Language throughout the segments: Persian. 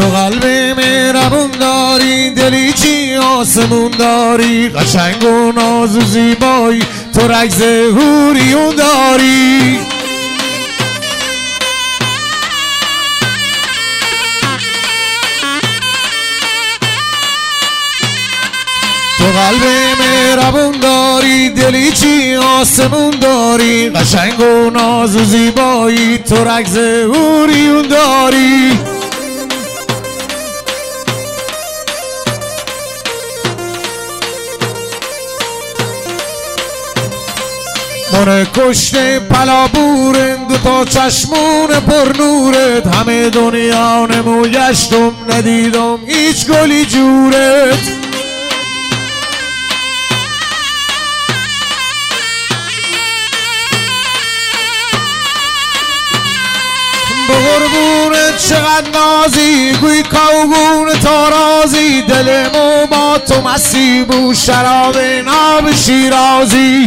تو قلب مهربون داری، دلی چی آسمون داری، قشنگ و ناز و زیبایی، تو رگز هوریون داری. تو قلب مهربون داری، دلی چی آسمون داری، قشنگ و ناز و زیبایی، تو رگز هوریون داری. من کشته پلابورن، دوتا چشمون پر نورت، همه دنیا نمو گشتم ندیدم هیچ گلی جورت. قربونت چقدر نازی، گوی کاوگون تارازی، دلمو با تو مسیب و شراب ناب شیرازی.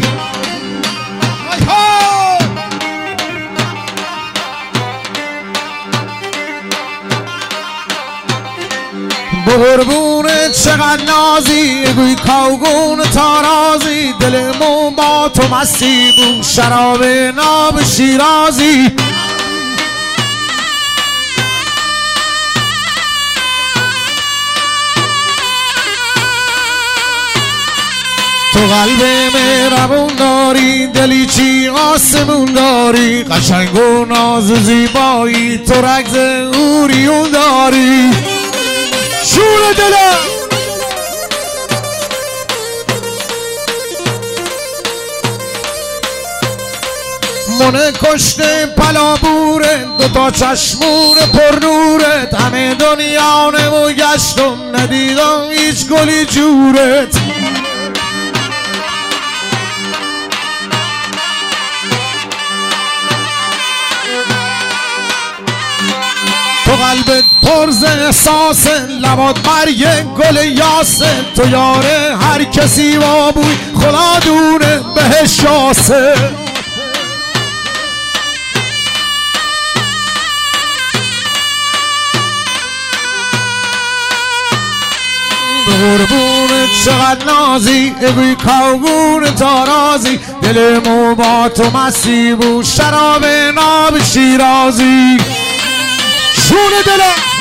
قربونت چقدر نازی، گوی کاوگون تارازی، دلمو با تو مسیب و شراب ناب شیرازی. تو قلب مهربون داری، دلی چی آسمون داری، قشنگ و ناز و زیبایی، تو رگز هوریون داری. شور دلم من کشته پلابورت، دوتا چشمون پر نورت، همه دنیا نمو گشتم ندیدم هیچ گلی جورت. تو قلبت پرز احساس، لبات برگ گل یاسه، تو یاره هر کسی با بوی خدا دونه بهش شاسه. قربونت چقدر نازی، گوی کاوگون تارازی، دلمو با تو مسیب و شراب ناب شیرازی. شون دلم